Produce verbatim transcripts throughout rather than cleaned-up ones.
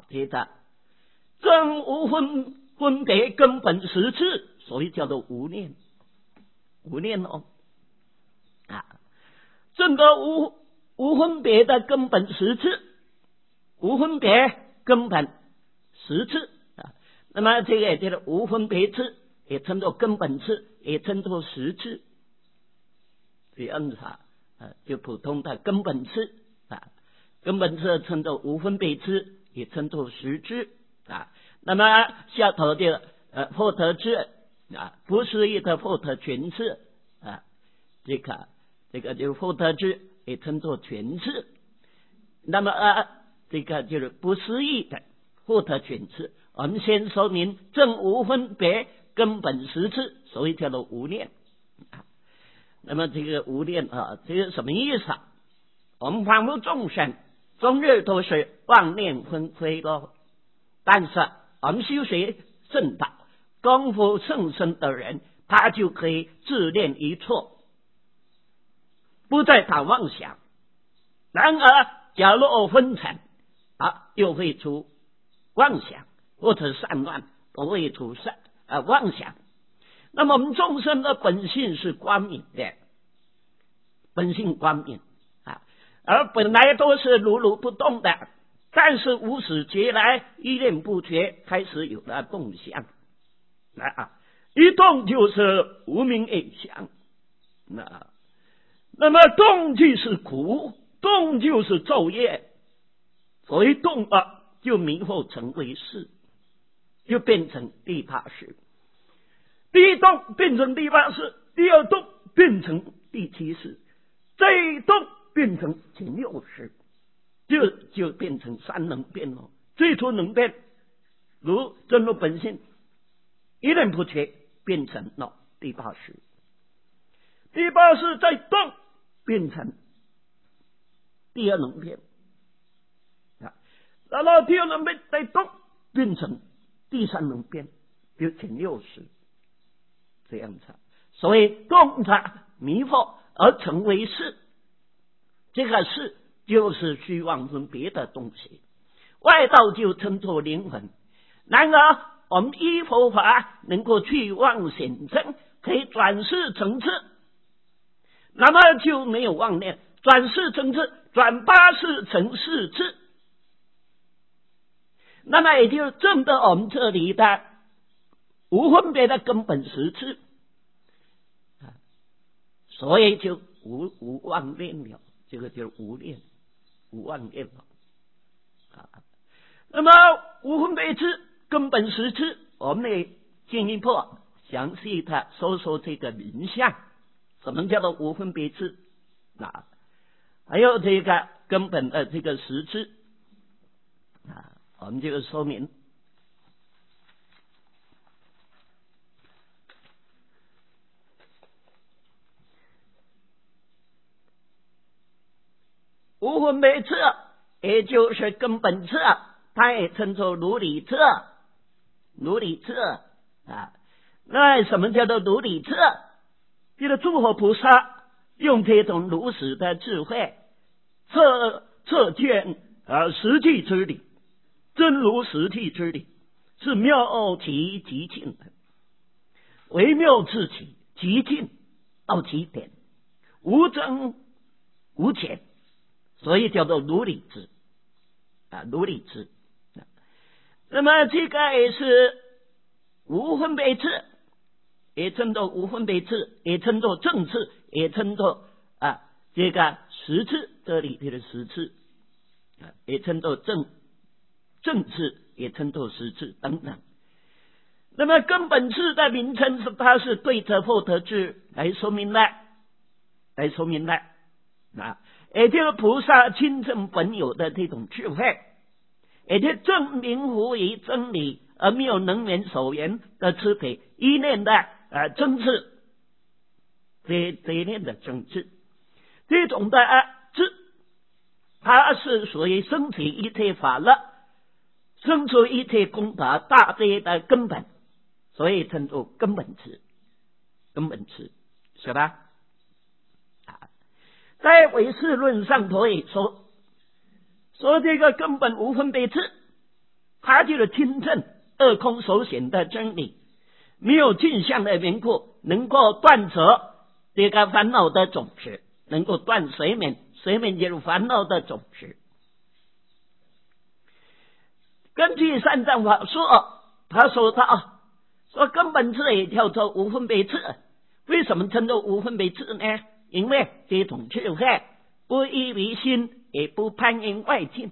接着正无分分别根本实质，所以叫做无念。无念哦，啊，这个无无分别的根本实质，无分别根本实质啊。那么这个也就是无分别智，也称作根本智，也称作实智。这样子啊，就普通的根本智啊，根本智称作无分别智，也称作实智啊。那么下头的呃获得智啊，不思议的获得全智啊，这个这个就是获得智，也称作全智。那么呃这个就是不思议的获得全智。我们先说明正无分别根本实质，所以叫做无念啊。那么这个无念啊，这个什么意思啊？我们凡夫众生终日都是妄念纷飞咯，但是我们修学正道、功夫甚深的人，他就可以自念一错，不再打妄想。然而假若昏沉啊，又会出妄想，或者散乱都会出散啊妄想。那么我们众生的本性是光明的，本性光明啊，而本来都是如如不动的，但是无始劫来一念不绝，开始有了动向啊，一动就是无明业相。那那么动就是苦，动就是昼夜，所以动啊就迷惑成为事，就变成第八识。第一动变成第八识，第二动变成第七识，这一动变成前六识，就就变成三能变了。最初能变，如真如本性一念不绝，变成了第八识。第八识再动，变成第二能变啊，然后第二能变再动，变成第三能变，就前六识。这样子，所以动它迷惑而成为事，这个事就是虚妄分别的东西，外道就称作灵魂。然而我们依佛法能够去妄显真，可以转世成智，那么就没有妄念，转世成智，转八世成四智，那么也就证得我们这里的无分别的根本实质，所以就无无妄念了，这个就是无念，无妄念了啊。那么无分别智根本实质，我们也进一步详细的说说这个名相，什么叫做无分别智啊？还有这个根本的这个实质啊，我们这个说明。无分别智也就是根本智，它也称作如理智，如理智啊。那什么叫做如理智？就是诸佛菩萨用这种如实的智慧测测见而实际之理，真如实际之理，是妙其极尽的，微妙至极，极尽到极点，无增无减，所以叫做如理智啊，如理智。那么这个也是无分别智，也称作无分别智，也称作正智，也称作啊这个实智，这里的实智啊，也称作正正智，也称作实智等等。那么根本智的名称是，它是对着获得智来说明的，来说明的啊，也就是菩萨亲证本有的这种智慧，也就是证明乎于真理而没有能言所言的智慧，一念的呃真智，这这一念的真智，这种的呃智，它是属于身体一切法乐，生出一切功德大悲的根本，所以称作根本智，根本智是吧？在唯识论上头也说，说这个根本无分别智他就是亲证二空所显的真理，没有镜像的缘故，能够断除这个烦恼的种子，能够断水面，水面就是烦恼的种子。根据三藏法说，他说到说根本智也叫做无分别智。为什么称作无分别智呢？因为这种智慧不依为心，也不攀缘外境，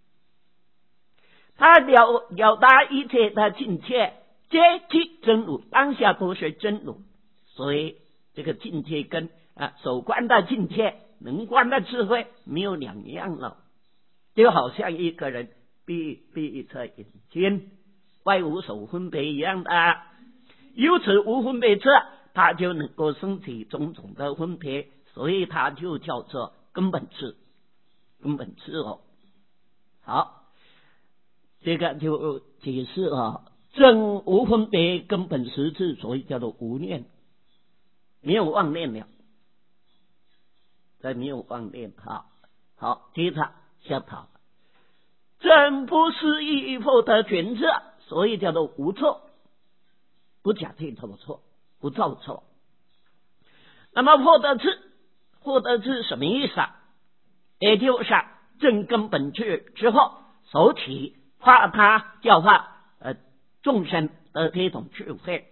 他了了达一切的境界，皆即真如，当下都是真如。所以这个境界跟啊守观的境界、能观的智慧没有两样了，就好像一个人闭闭一侧眼睛，外无所分别一样的。由此无分别智，他就能够升起种种的分别，所以他就叫做根本智。根本智哦，好，这个就解释啊，正无分别根本实质，所以叫做无念，没有妄念了，再没有妄念。好，好，接着下讨正不思议否得全智，所以叫做无错，不假定错错，不造错。那么获得智，获得智什么意思啊？也就是正根本智之后所起化他教化呃众生的这种智慧，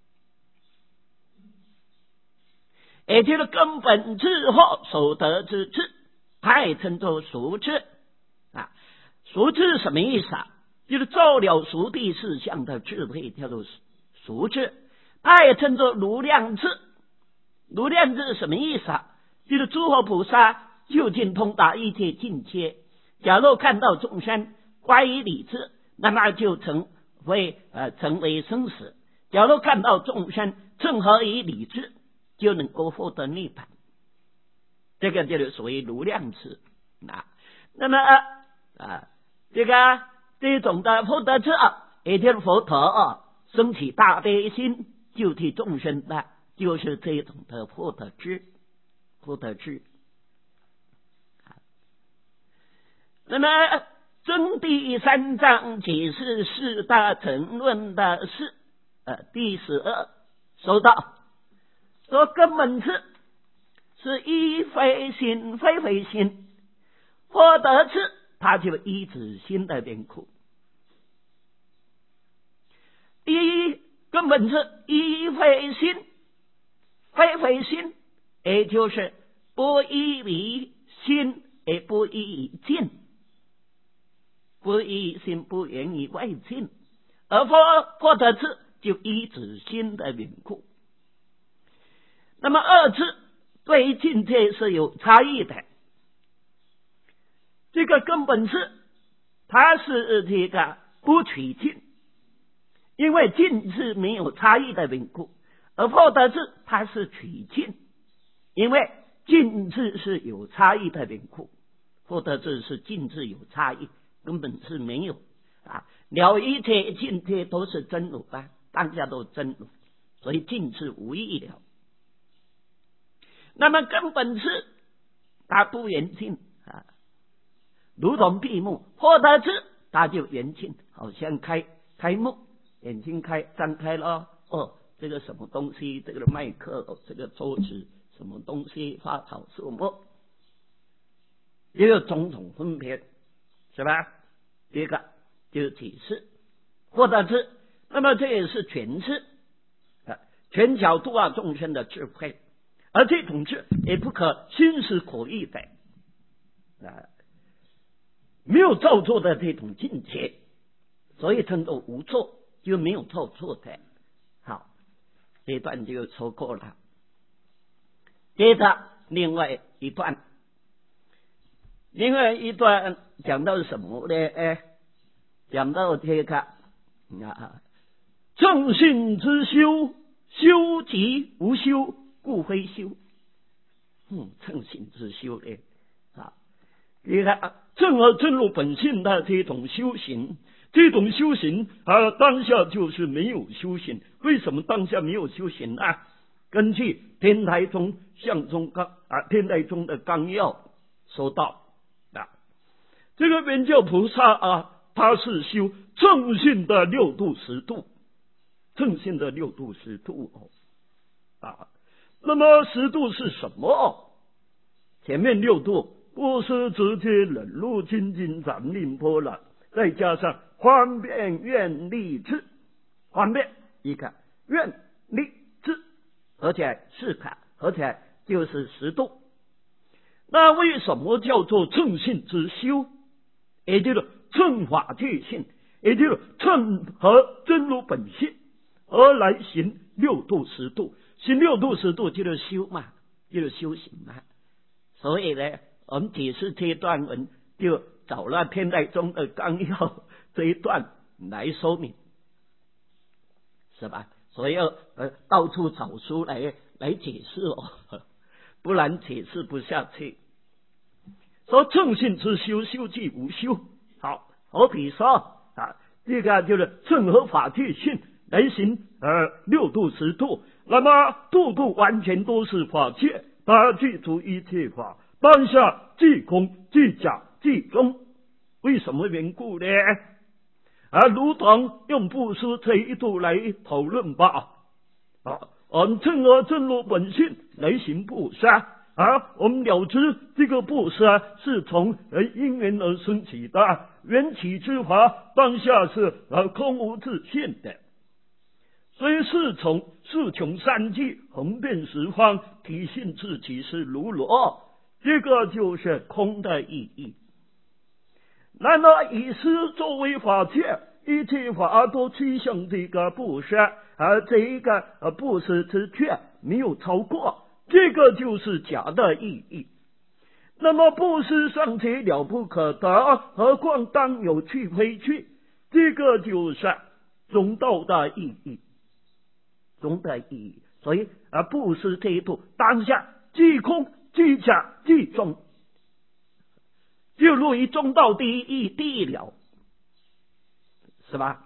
也就是根本智后所得之智，它也称作俗智啊。俗智什么意思啊？就是照了熟地事项的智慧，叫做俗智。它也称作如量智。如量智什么意思啊？就是诸佛菩萨究竟通达一切境界，假如看到众生乖于理智，那么就成为呃成为生死；假如看到众生正合于理智，就能够获得涅槃。这个就是属于如量智啊。那么啊，这个这种的福德智，也就是佛陀啊，升起大悲心，救济众生的，就是这种的福德智，福德智。那么真第三章解释四大乘论的是呃第十二说到说根本智是依非心非非心，获得智它就依止心的缘故。依根本智依非心非非心，也就是不依为心，也不依为境，不依心，不源于外境，而获得智就依止心的缘故。那么二智对于境界是有差异的，这个根本智它是这个不取境，因为境是没有差异的缘故，而获得智它是取境，因为境智是有差异的缘故，获得智是境智有差异，根本是没有啊。了一切境界都是真如啊，当下都真如，所以境智无异了。那么根本是它不圆净啊，如同闭目；获得智它就圆净，好像开开目，眼睛开张开了，哦，这个什么东西，这个麦克，哦，这个桌子，什么东西，花草树木，也有种种分别，是吧？第一个就是体示，获得智，那么这也是全智啊，全角度化众生的智慧。而这种智也不可心思可议的啊，没有造作的这种境界，所以称作无错，就没有造错的。好，这一段就说过了。接着另外一段，另外一段讲到什么呢？哎，讲到这个啊，正信之修，修即无修，故非修。嗯，正信之修呢啊，你看正而正入本性的这种修行，这种修行啊，当下就是没有修行。为什么当下没有修行啊？根据天台宗相宗纲啊，天台宗的纲要说到啊，这个圆教菩萨啊，他是修正信的六度十度，正信的六度十度哦啊。那么十度是什么？前面六度不是直接忍辱精进斩令波澜，再加上方便愿力智，方便一看愿力智合起来是看合起来就是十度。那为什么叫做正信之修？也就是正法界性，也就是正和真如本性而来行六度十度。行六度十度就是修嘛，就是修行嘛。所以呢，我们解释这一段文，就找了天台宗的纲要这一段来说明，是吧？所以要呃到处找书来来解释哦，不然解释不下去。说正信之修，修即无修。好，好比说啊，这个就是正合法界性来行呃六度十度。那么度度完全都是法界，它具足一切法，当下即空即假即中。为什么缘故呢？啊，如同用布施这一度来讨论吧。啊，按正而正入本性来行布施啊，我们了知这个布施啊，是从呃因缘而生起的，缘起之法当下是呃空无自性的。所以是从四穷三际横遍十方，体性自己是如裸，这个就是空的意义。那么以施作为法界，一切法都趋向这个布施，而这一个呃布施之却没有超过，这个就是假的意义。那么布施尚且了不可得，何况当有去非去，这个就是中道的意义。中的意义，所以啊，布施这一度当下即空即假即中，就入于中道第一义地了，是吧？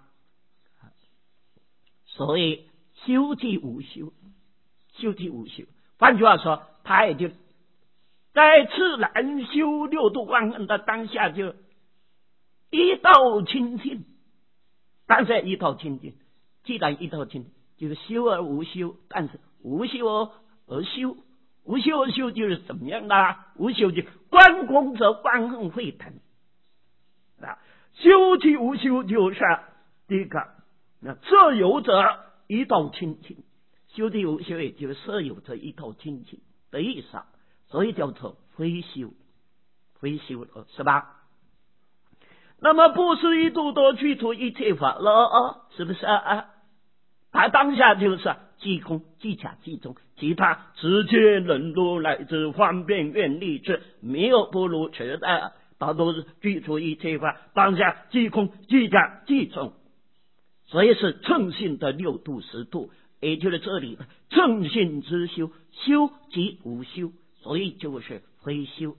所以修即无修，修即无修。换句话说，他也就在自然修六度万行的当下，就一道清净，当下一道清净，既然一道清净，就是修而无修，但是无修而修，无修而修就是怎么样呢？无修就观空则万行沸腾啊，修即无修就是第一个，那色有者一道清净，修即无修也就是色有者一道清净的意思，所以叫做非修，非修了，是吧？那么布施一度都去除一切法了，是不是啊？他当下就是即空即假即中，其他直接忍辱乃至方便愿力智，没有不如此的，他都是具足一切法，当下即空即假即中。所以是正信的六度十度，也就是这里的正信之修，修即无修，所以就是非修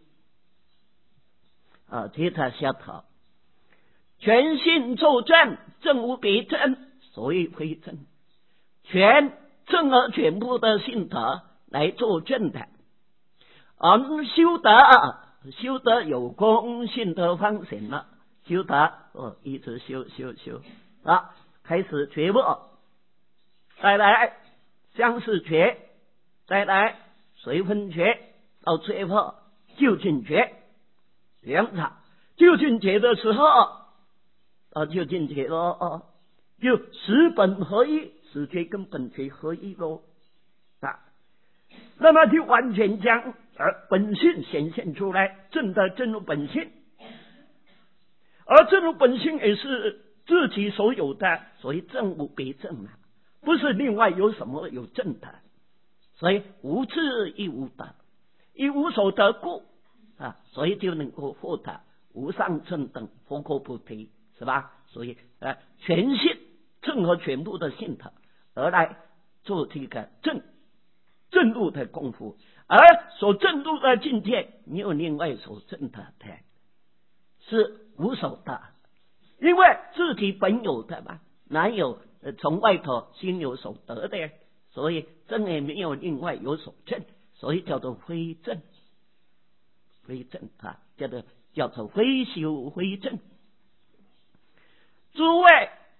啊。接着下头，全信作证，正无别证，所以非证。全正而全部的信德来作证的，而修德修德有功，信德方显了。修德哦，一直修修修啊，开始觉悟，再来相似觉，再来随分觉，到最后究竟觉。两场究竟觉的时候，啊，究竟觉了哦，就十本合一。实觉跟本觉合一喽啊，那么就完全将而本性显现出来，正的正如本性，而正如本性也是自己所有的，所以正无别正啊，不是另外有什么有正的，所以无智亦无得，亦无所得故啊，所以就能够获得无上正等佛果菩提，是吧？所以呃，全信正和全部的信德。而来做这个正正入的功夫，而所正入的境界没有另外所证的，是无所得，因为自己本有的嘛，哪有从外头心有所得的？所以正也没有另外有所证，所以叫做非正，非正啊，叫做叫做非修非正。诸位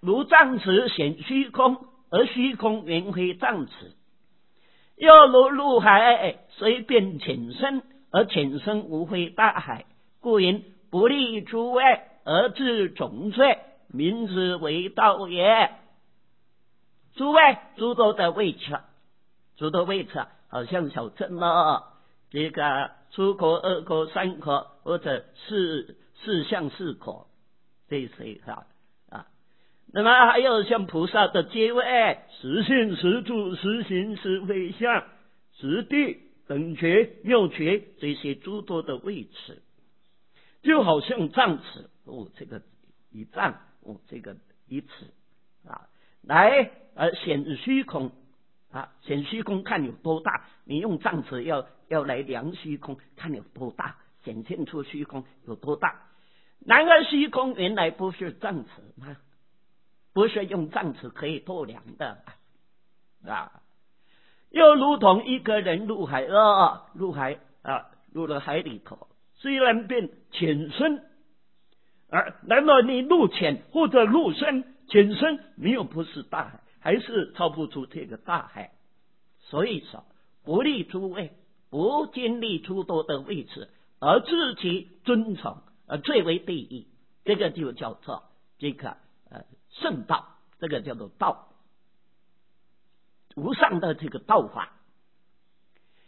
如障此显虚空，而虚空原非障此。又如陆海虽变浅深，而浅深无非大海，故云不立诸位而自总税，名之为道也。诸位，诸多的位置，诸多位置好像小镇了，这个出口、二口、三口，或者四四相四口，这些哈啊。那么还有像菩萨的阶位，实性、实住、实行、实非相、实地、等觉、妙觉，这些诸多的位置，就好像障尺哦，这个一丈哦，这个一尺啊，来呃显虚空啊，显虚空看有多大，你用丈尺要要来量虚空，看有多大，显现出虚空有多大。然而虚空原来不是丈尺吗？不是用丈尺可以度量的啊！又如同一个人入海啊，入海啊，入了海里头，虽然变浅深，而那么你入浅或者入深，浅深你又不是大海，还是超不出这个大海。所以说，不立诸位，不经历诸多的位置，而自其尊崇，而最为第一，这个就叫做这个呃圣道，这个叫做道，无上的这个道法。